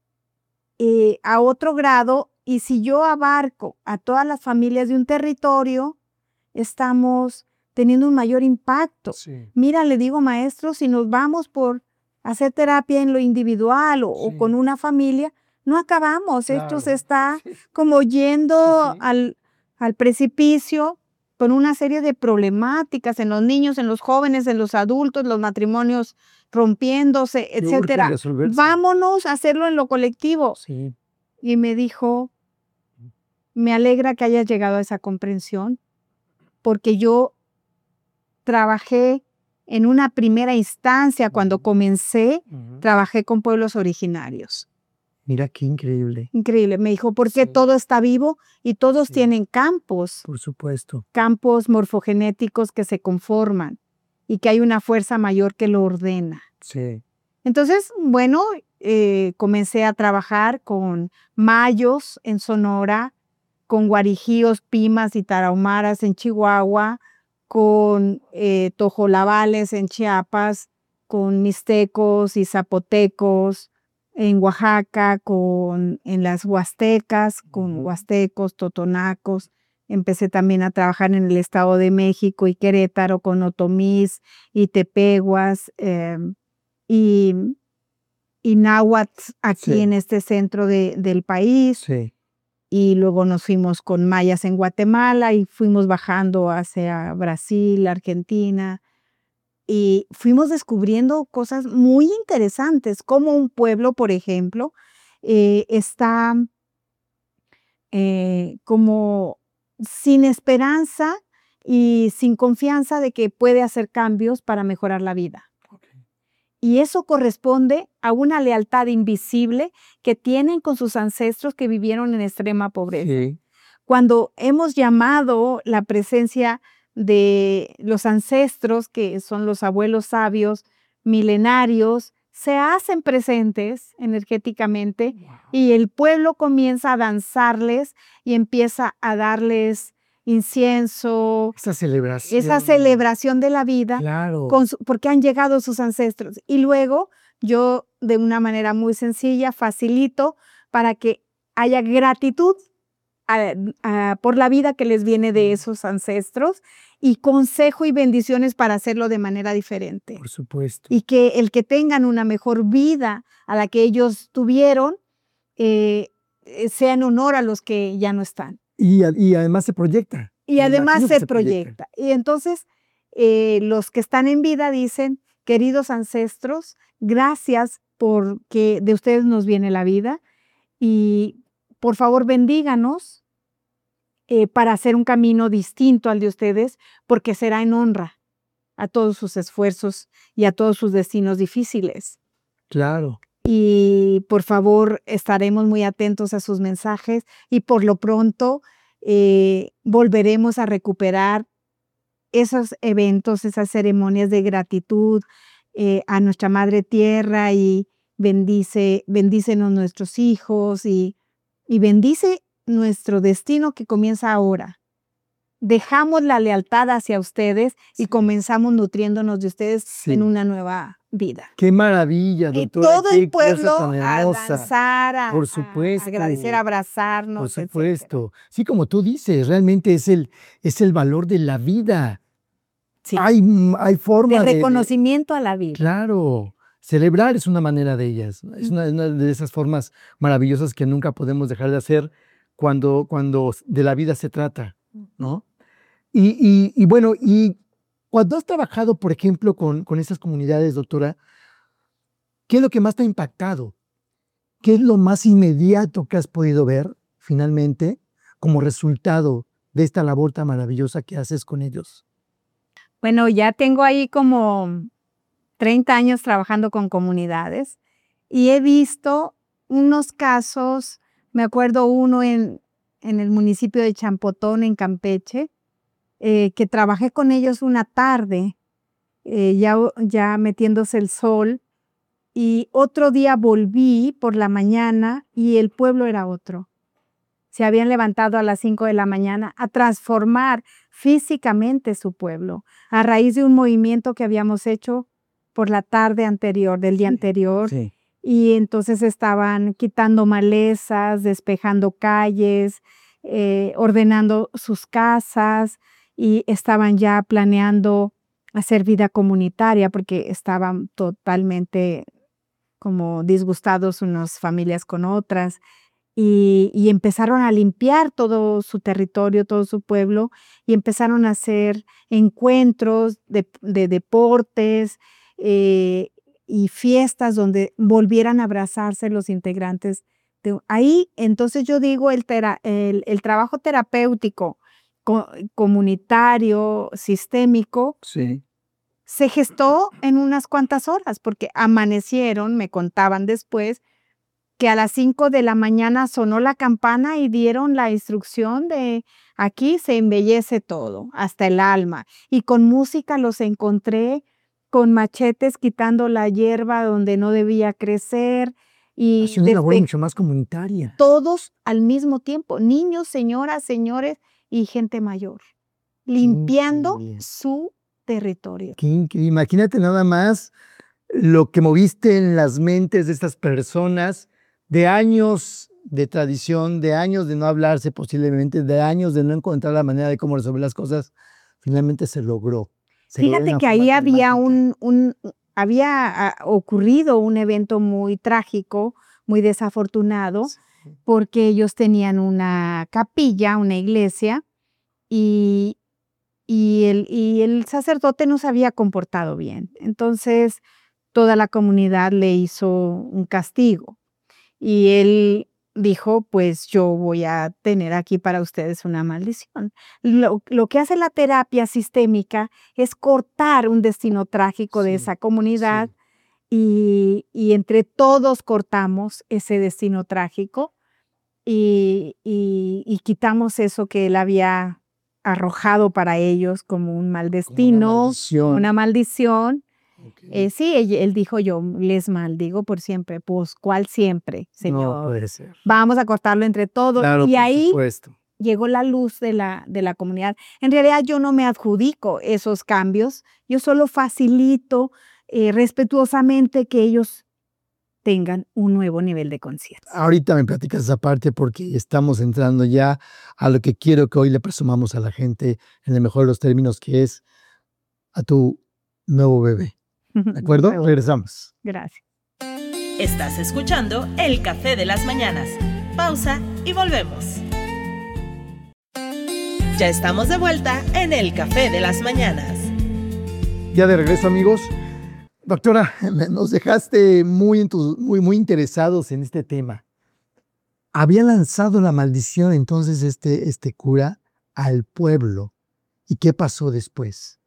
a otro grado, y si yo abarco a todas las familias de un territorio, estamos teniendo un mayor impacto. Mira, le digo, maestro, si nos vamos por hacer terapia en lo individual o con una familia, no acabamos. Claro. Esto se está como yendo al precipicio con una serie de problemáticas en los niños, en los jóvenes, en los adultos, los matrimonios rompiéndose, etcétera. Vámonos a hacerlo en lo colectivo. Y me dijo, me alegra que hayas llegado a esa comprensión, porque yo trabajé en una primera instancia, cuando comencé, trabajé con pueblos originarios. Mira qué increíble. Increíble. Me dijo, porque todo está vivo y todos tienen campos. Por supuesto. Campos morfogenéticos que se conforman y que hay una fuerza mayor que lo ordena. Entonces, bueno, comencé a trabajar con mayos en Sonora, con guarijíos, pimas y tarahumaras en Chihuahua, con tojolabales en Chiapas, con mixtecos y zapotecos en Oaxaca, en las huastecas, con huastecos, totonacos. Empecé también a trabajar en el Estado de México y Querétaro con otomís y tepehuas y náhuatl aquí en este centro del país. Y luego nos fuimos con mayas en Guatemala y fuimos bajando hacia Brasil, Argentina. Y fuimos descubriendo cosas muy interesantes, como un pueblo, por ejemplo, está como sin esperanza y sin confianza de que puede hacer cambios para mejorar la vida. Y eso corresponde a una lealtad invisible que tienen con sus ancestros que vivieron en extrema pobreza. Cuando hemos llamado la presencia de los ancestros, que son los abuelos sabios milenarios, se hacen presentes energéticamente y el pueblo comienza a danzarles y empieza a darles incienso, esa celebración de la vida, porque han llegado sus ancestros. Y luego yo, de una manera muy sencilla, facilito para que haya gratitud por la vida que les viene de esos ancestros y consejo y bendiciones para hacerlo de manera diferente. Por supuesto. Y que el que tengan una mejor vida a la que ellos tuvieron, sea en honor a los que ya no están. Y además se proyecta. Y además se proyecta. Y entonces los que están en vida dicen, queridos ancestros, gracias porque de ustedes nos viene la vida y por favor bendíganos para hacer un camino distinto al de ustedes, porque será en honra a todos sus esfuerzos y a todos sus destinos difíciles. Claro. Y por favor estaremos muy atentos a sus mensajes y por lo pronto volveremos a recuperar esos eventos, esas ceremonias de gratitud a nuestra Madre Tierra y bendícenos nuestros hijos y bendice nuestro destino que comienza ahora. Dejamos la lealtad hacia ustedes y comenzamos nutriéndonos de ustedes en una nueva vida. ¡Qué maravilla, doctora! Y todo el cosa pueblo tan a hermosa. danzar, Por supuesto. a agradecer, a abrazarnos. Por supuesto. Sí, como tú dices, realmente es el valor de la vida. Sí. Hay formas de reconocimiento a la vida. Claro. Celebrar es una manera de ellas. Es una de esas formas maravillosas que nunca podemos dejar de hacer cuando de la vida se trata, ¿no? Y bueno, y cuando has trabajado, por ejemplo, con estas comunidades, doctora, ¿qué es lo que más te ha impactado? ¿Qué es lo más inmediato que has podido ver, finalmente, como resultado de esta labor tan maravillosa que haces con ellos? Bueno, ya tengo ahí como 30 años trabajando con comunidades y he visto unos casos, me acuerdo uno en el municipio de Champotón, en Campeche, que trabajé con ellos una tarde, ya metiéndose el sol, y otro día volví por la mañana y el pueblo era otro. Se habían levantado a las 5 de la mañana a transformar físicamente su pueblo a raíz de un movimiento que habíamos hecho por la tarde anterior, del día anterior. Sí. Y entonces estaban quitando malezas, despejando calles, ordenando sus casas y estaban ya planeando hacer vida comunitaria porque estaban totalmente como disgustados unas familias con otras. Y empezaron a limpiar todo su territorio, todo su pueblo, y empezaron a hacer encuentros de deportes y fiestas donde volvieran a abrazarse los integrantes. Ahí, entonces yo digo, el trabajo terapéutico, comunitario, sistémico, Sí. se gestó en unas cuantas horas, porque amanecieron, me contaban después, que a las 5 de la mañana sonó la campana y dieron la instrucción de aquí se embellece todo, hasta el alma. Y con música los encontré con machetes quitando la hierba donde no debía crecer. Y Es una labor mucho más comunitaria. Todos al mismo tiempo, niños, señoras, señores y gente mayor, limpiando su territorio. Imagínate nada más lo que moviste en las mentes de estas personas, de años de tradición, de años de no hablarse posiblemente, de años de no encontrar la manera de cómo resolver las cosas, finalmente se logró. Fíjate que ahí había había ocurrido un evento muy trágico, muy desafortunado, porque ellos tenían una capilla, una iglesia, y el sacerdote no se había comportado bien. Entonces, toda la comunidad le hizo un castigo. Y él dijo, pues yo voy a tener aquí para ustedes una maldición. Lo que hace la terapia sistémica es cortar un destino trágico de esa comunidad y entre todos cortamos ese destino trágico y quitamos eso que él había arrojado para ellos como un mal destino, una maldición. Okay. Sí, él dijo, yo les maldigo por siempre. Pues, ¿cuál siempre, Señor? No puede ser. Vamos a cortarlo entre todos. Claro, y ahí supuesto. Llegó la luz de la comunidad. En realidad yo no me adjudico esos cambios, yo solo facilito respetuosamente que ellos tengan un nuevo nivel de conciencia. Ahorita me platicas esa parte porque estamos entrando ya a lo que quiero que hoy le presumamos a la gente en el mejor de los términos, que es a tu nuevo bebé. ¿De acuerdo? Regresamos. Gracias. Estás escuchando El Café de las Mañanas. Pausa y volvemos. Ya estamos de vuelta en El Café de las Mañanas. Ya de regreso, amigos. Doctora, nos dejaste muy interesados en este tema. Había lanzado la maldición entonces este cura al pueblo. ¿Y qué pasó después?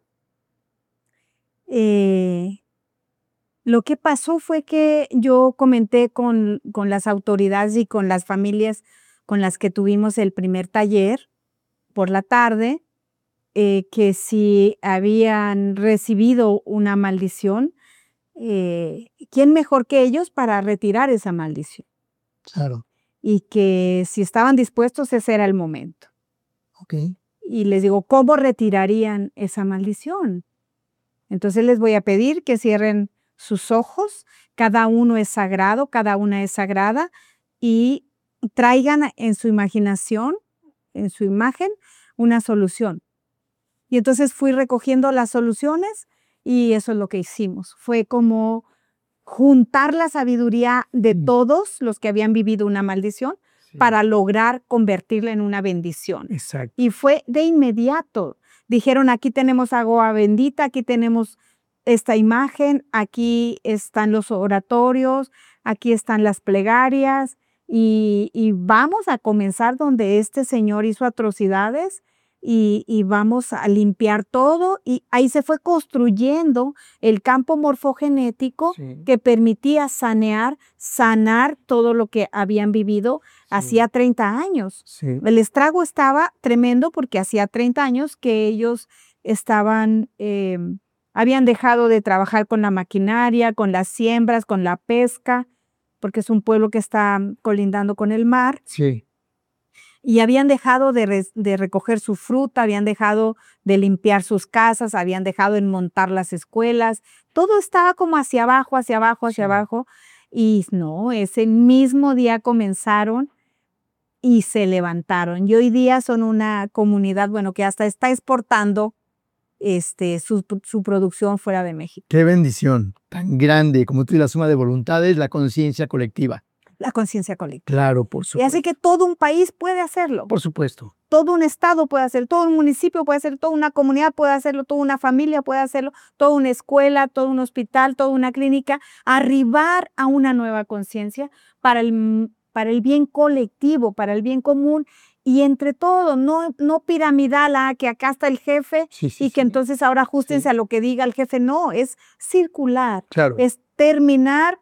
Lo que pasó fue que yo comenté con las autoridades y con las familias con las que tuvimos el primer taller por la tarde, que si habían recibido una maldición, ¿quién mejor que ellos para retirar esa maldición? Claro. Y que si estaban dispuestos, ese era el momento. Ok. Y les digo, ¿cómo retirarían esa maldición? Entonces les voy a pedir que cierren sus ojos. Cada uno es sagrado, cada una es sagrada, y traigan en su imaginación, en su imagen, una solución. Y entonces fui recogiendo las soluciones y eso es lo que hicimos. Fue como juntar la sabiduría de todos los que habían vivido una maldición para lograr convertirla en una bendición. Exacto. Y fue de inmediato. Dijeron, aquí tenemos agua bendita, aquí tenemos esta imagen, aquí están los oratorios, aquí están las plegarias, y vamos a comenzar donde este señor hizo atrocidades, y vamos a limpiar todo, y ahí se fue construyendo el campo morfogenético que permitía sanar todo lo que habían vivido hacía 30 años. El estrago estaba tremendo porque hacía 30 años que ellos habían dejado de trabajar con la maquinaria, con las siembras, con la pesca, porque es un pueblo que está colindando con el mar. Sí. Y habían dejado de recoger su fruta, habían dejado de limpiar sus casas, habían dejado de montar las escuelas. Todo estaba como hacia abajo, hacia abajo, hacia abajo. Y no, ese mismo día comenzaron y se levantaron. Y hoy día son una comunidad, bueno, que hasta está exportando su producción fuera de México. Qué bendición tan grande como tú, y la suma de voluntades, la conciencia colectiva. La conciencia colectiva. Claro, por supuesto. Y así que todo un país puede hacerlo. Por supuesto. Todo un estado puede hacerlo, todo un municipio puede hacerlo, toda una comunidad puede hacerlo, toda una familia puede hacerlo, toda una escuela, todo un hospital, toda una clínica. Arribar a una nueva conciencia para el bien colectivo, para el bien común. Y entre todo, no piramidal, que acá está el jefe que entonces ahora ajustense a lo que diga el jefe. No, es circular. Claro. Es terminar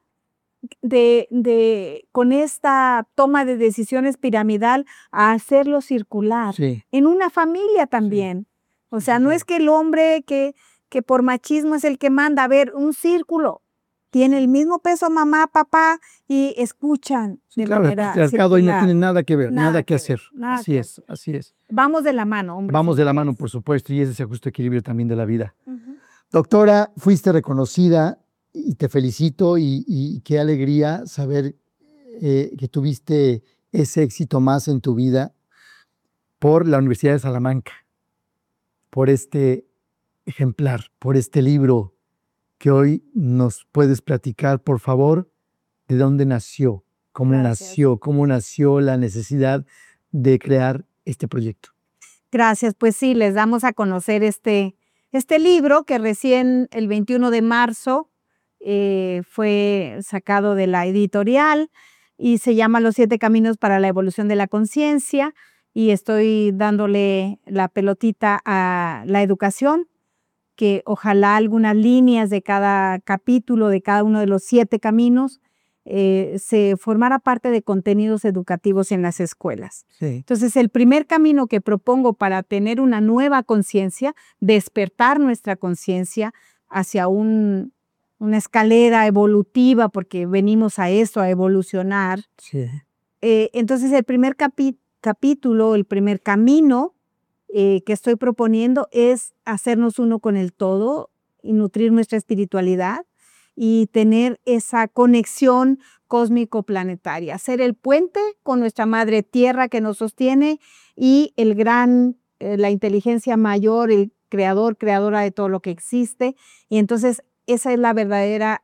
con esta toma de decisiones piramidal a hacerlo circular. En una familia también. O sea, no es que el hombre que por machismo es el que manda. A ver, un círculo. Tiene el mismo peso mamá, papá, y escuchan de manera circular. Ahí no tiene nada que ver, nada que hacer. Así es. Vamos de la mano, hombre. Vamos de la mano, por supuesto, y ese es el justo equilibrio también de la vida. Doctora, fuiste reconocida y te felicito, y qué alegría saber que tuviste ese éxito más en tu vida por la Universidad de Salamanca, por este ejemplar, por este libro que hoy nos puedes platicar, por favor, de dónde nació, cómo nació la necesidad de crear este proyecto. Gracias, pues sí, les damos a conocer este libro que recién el 21 de marzo fue sacado de la editorial y se llama Los 7 caminos para la evolución de la conciencia, y estoy dándole la pelotita a la educación, que ojalá algunas líneas de cada capítulo, de cada uno de los 7 caminos, se formara parte de contenidos educativos en las escuelas. Entonces, el primer camino que propongo para tener una nueva conciencia, despertar nuestra conciencia hacia una escalera evolutiva, porque venimos a eso, a evolucionar. Entonces, el primer capítulo, el primer camino que estoy proponiendo es hacernos uno con el todo y nutrir nuestra espiritualidad y tener esa conexión cósmico-planetaria, ser el puente con nuestra madre tierra que nos sostiene y la inteligencia mayor, el creadora de todo lo que existe. Y entonces esa es la verdadera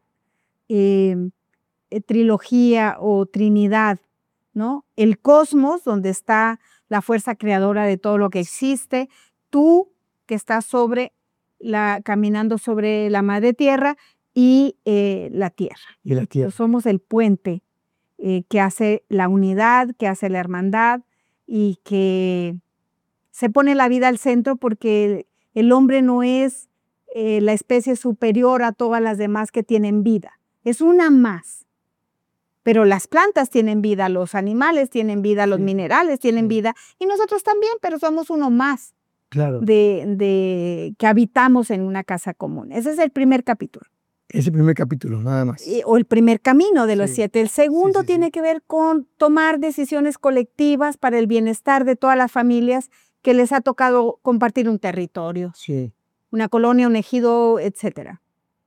trilogía o trinidad, ¿no? El cosmos, donde está la fuerza creadora de todo lo que existe, tú que estás caminando sobre la madre tierra, y la tierra. Somos el puente que hace la unidad, que hace la hermandad, y que se pone la vida al centro, porque el hombre no es la especie superior a todas las demás que tienen vida. Es una más. Pero las plantas tienen vida, los animales tienen vida, los minerales tienen vida, y nosotros también, pero somos uno más. Claro. Que habitamos en una casa común. Ese es el primer capítulo. Ese primer capítulo, nada más. O el primer camino de los Sí. 7. El segundo Sí. tiene que ver con tomar decisiones colectivas para el bienestar de todas las familias que les ha tocado compartir un territorio, Sí. una colonia, un ejido, etcétera.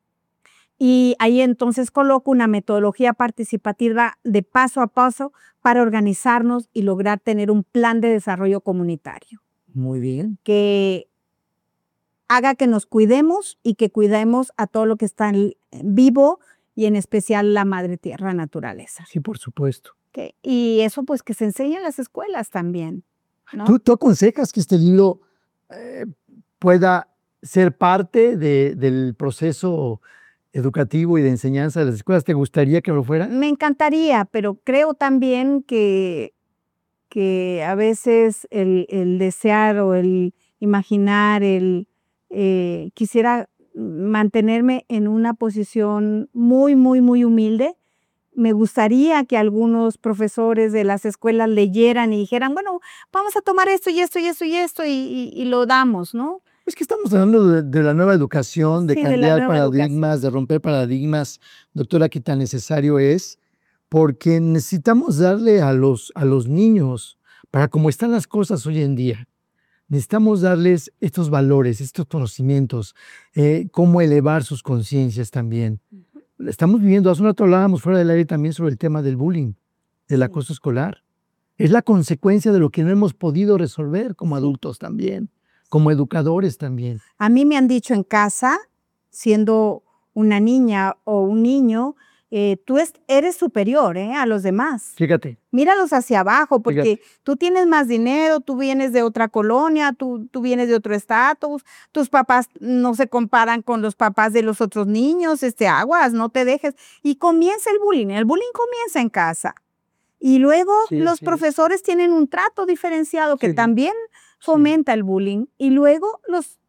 Y ahí entonces coloco una metodología participativa de paso a paso para organizarnos y lograr tener un plan de desarrollo comunitario Muy bien. que haga que nos cuidemos y que cuidemos a todo lo que está vivo y en especial la madre tierra, naturaleza. Sí, por supuesto. Y eso pues que se enseña en las escuelas también, ¿no? ¿Tú aconsejas que este libro pueda ser parte del proceso educativo y de enseñanza de las escuelas? ¿Te gustaría que lo fuera? Me encantaría, pero creo también que a veces el desear o el imaginar, quisiera mantenerme en una posición muy, muy, muy humilde. Me gustaría que algunos profesores de las escuelas leyeran y dijeran, bueno, vamos a tomar esto y esto y esto y esto y lo damos, ¿no? Es que estamos hablando de la nueva educación, de Sí, de la cambiar nueva paradigmas, de romper paradigmas, doctora, que tan necesario es, porque necesitamos darle a los niños, para cómo están las cosas hoy en día, necesitamos darles estos valores, estos conocimientos, cómo elevar sus conciencias también. Estamos viviendo, hace un rato hablábamos fuera del aire también sobre el tema del bullying, del acoso escolar. Es la consecuencia de lo que no hemos podido resolver como adultos también, como educadores también. A mí me han dicho en casa, siendo una niña o un niño, tú eres superior a los demás. Fíjate. Míralos hacia abajo, porque Fíjate. tú tienes más dinero, tú vienes de otra colonia, tú vienes de otro estatus, tus papás no se comparan con los papás de los otros niños, aguas, no te dejes. Y comienza el bullying comienza en casa. Y luego los profesores tienen un trato diferenciado que también fomenta el bullying. Y luego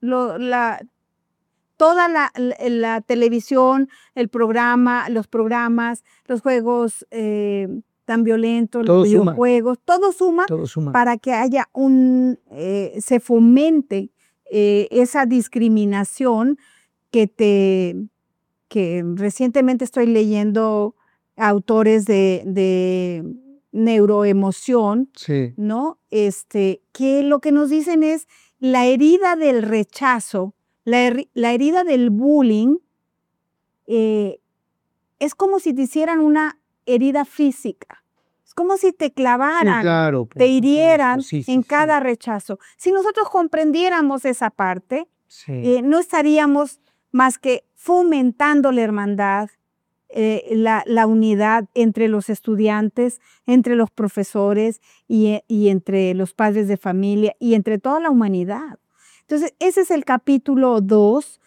toda la televisión, los programas, los juegos tan violentos, los videojuegos, todo suma para que haya se fomente esa discriminación que recientemente estoy leyendo autores de neuroemoción, ¿no? Que lo que nos dicen es la herida del rechazo, la herida del bullying, es como si te hicieran una herida física. Es como si te clavaran, te hirieran en cada rechazo. Si nosotros comprendiéramos esa parte, no estaríamos más que fomentando la hermandad, la unidad entre los estudiantes, entre los profesores y entre los padres de familia y entre toda la humanidad. Entonces, ese es el capítulo 2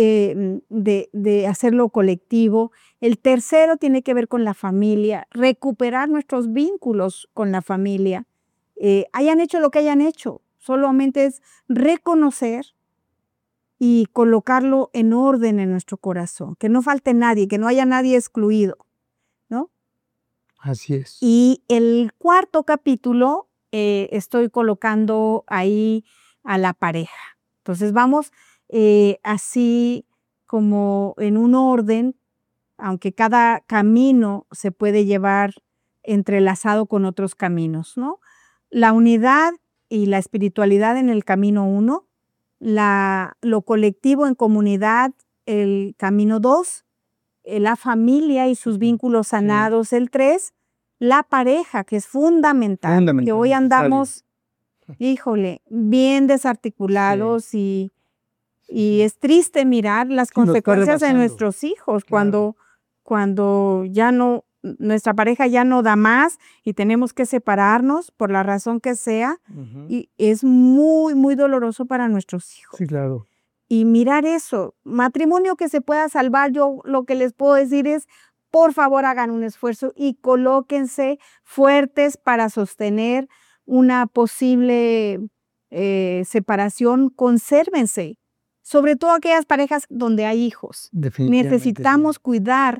de hacerlo colectivo. El tercero tiene que ver con la familia, recuperar nuestros vínculos con la familia. Hayan hecho lo que hayan hecho, solamente es reconocer y colocarlo en orden en nuestro corazón, que no falte nadie, que no haya nadie excluido, ¿no? Así es. Y el cuarto capítulo estoy colocando ahí a la pareja. Entonces vamos así como en un orden, aunque cada camino se puede llevar entrelazado con otros caminos, ¿no? La unidad y la espiritualidad en el camino 1, lo colectivo en comunidad, el camino 2, la familia y sus vínculos sanados, el 3, la pareja, que es fundamental, que hoy andamos, híjole, bien desarticulados y es triste mirar las consecuencias de nuestros hijos cuando ya no, nuestra pareja ya no da más y tenemos que separarnos por la razón que sea, y es muy, muy doloroso para nuestros hijos. Sí, claro. Y mirar eso, matrimonio que se pueda salvar, yo lo que les puedo decir es, por favor hagan un esfuerzo y colóquense fuertes para sostener una posible separación, consérvense, sobre todo aquellas parejas donde hay hijos. Necesitamos cuidar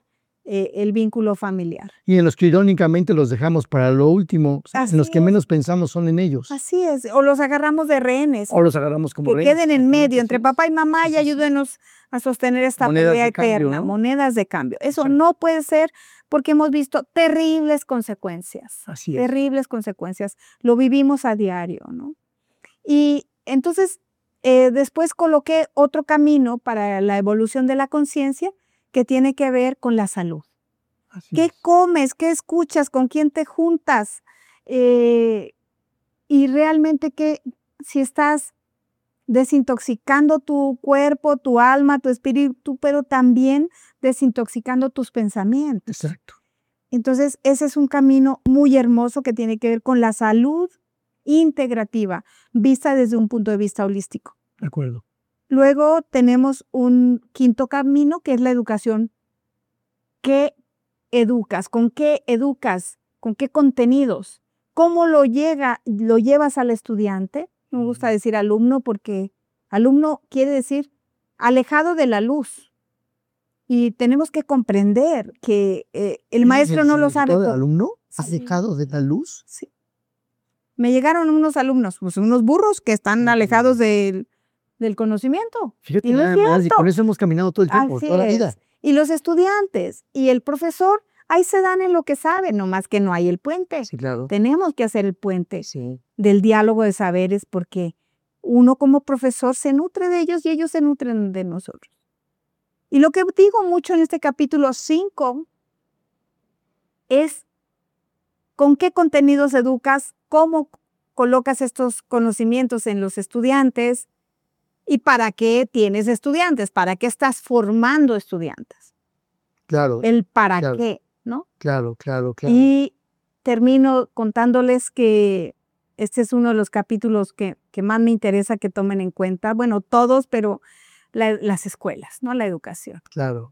el vínculo familiar. Y en los que irónicamente los dejamos para lo último, Así en los que es. menos pensamos son en ellos. Así es, o los agarramos de rehenes. O los agarramos como que rehenes. queden en medio, entre Sí. papá y mamá, Sí, y sí, sí. ayúdenos a sostener esta Monedas pelea de cambio, eterna, ¿no? monedas de cambio. Eso Exacto. no puede ser porque hemos visto terribles consecuencias, Así es. terribles consecuencias. Lo vivimos a diario, ¿no? Y entonces, después coloqué otro camino para la evolución de la conciencia que tiene que ver con la salud. Así ¿Qué es. comes? ¿Qué escuchas? ¿Con quién te juntas? Y realmente si estás desintoxicando tu cuerpo, tu alma, tu espíritu, pero también desintoxicando tus pensamientos. Exacto. Entonces, ese es un camino muy hermoso que tiene que ver con la salud integrativa, vista desde un punto de vista holístico. De acuerdo. Luego tenemos un quinto camino que es la educación. ¿Qué educas? ¿Con qué educas? ¿Con qué contenidos? ¿Cómo lo llevas al estudiante? Me gusta decir alumno porque alumno quiere decir alejado de la luz. Y tenemos que comprender que el maestro no lo sabe ¿Todo todo. alumno Sí. alejado de la luz? Sí. Me llegaron unos alumnos, pues unos burros que están alejados del conocimiento. Fíjate Y no es nada más, y cierto. con eso hemos caminado todo el tiempo, Así toda la vida. es. Y los estudiantes y el profesor, ahí se dan en lo que saben, nomás que no hay el puente. Sí, claro. Tenemos que hacer el puente Sí. del diálogo de saberes porque uno como profesor se nutre de ellos y ellos se nutren de nosotros. Y lo que digo mucho en este capítulo 5 es con qué contenidos educas, cómo colocas estos conocimientos en los estudiantes y para qué tienes estudiantes, para qué estás formando estudiantes. Claro, El para claro. qué, ¿no? claro. Y termino contándoles que este es uno de los capítulos que más me interesa que tomen en cuenta. Bueno, todos, pero las escuelas, ¿no? La educación. Claro.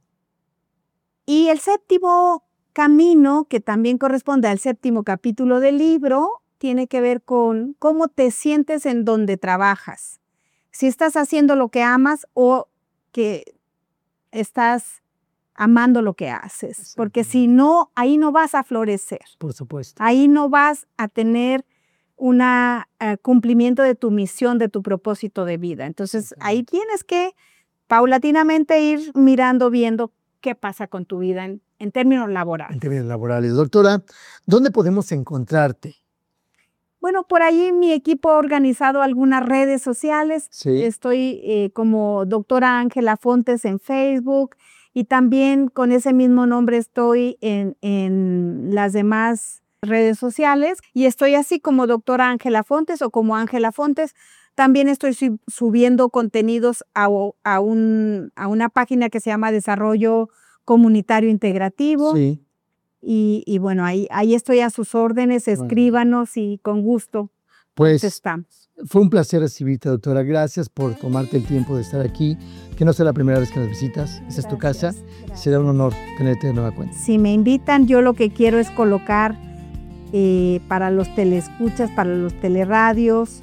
Y el séptimo camino, que también corresponde al séptimo capítulo del libro, tiene que ver con cómo te sientes en donde trabajas. Si estás haciendo lo que amas o que estás amando lo que haces. Porque si no, ahí no vas a florecer. Por supuesto. Ahí no vas a tener un cumplimiento de tu misión, de tu propósito de vida. Entonces, ahí tienes que paulatinamente ir mirando, viendo qué pasa con tu vida en términos laborales. En términos laborales. Doctora, ¿dónde podemos encontrarte? Bueno, por ahí mi equipo ha organizado algunas redes sociales. Sí. Estoy como doctora Ángela Fontes en Facebook y también con ese mismo nombre estoy en las demás redes sociales y estoy así como doctora Ángela Fontes o como Ángela Fontes. También estoy subiendo contenidos a una página que se llama Desarrollo Comunitario Integrativo. Sí. Y bueno, ahí estoy a sus órdenes, escríbanos y con gusto Pues estamos. fue un placer recibirte, doctora. Gracias por tomarte el tiempo de estar aquí. Que no sea la primera vez que nos visitas. Esa es tu casa. Gracias. Será un honor tenerte de nueva cuenta. Si me invitan, yo lo que quiero es colocar para los teleescuchas, para los teleradios,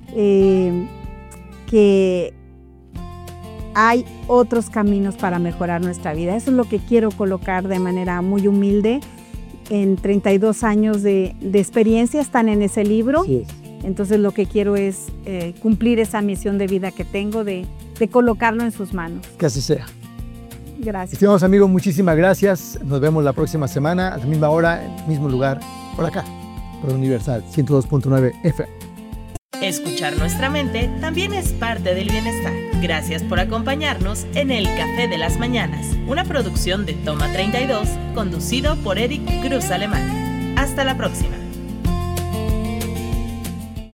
que hay otros caminos para mejorar nuestra vida. Eso es lo que quiero colocar de manera muy humilde. En 32 años de experiencia están en ese libro. Sí. Entonces lo que quiero es cumplir esa misión de vida que tengo de colocarlo en sus manos. Que así sea. Gracias. Estimados amigos, muchísimas gracias. Nos vemos la próxima semana, a la misma hora, en el mismo lugar, por acá, por Universal 102.9 FM. Escuchar nuestra mente también es parte del bienestar. Gracias por acompañarnos en El Café de las Mañanas, una producción de Toma 32, conducido por Eric Cruz Alemán. Hasta la próxima.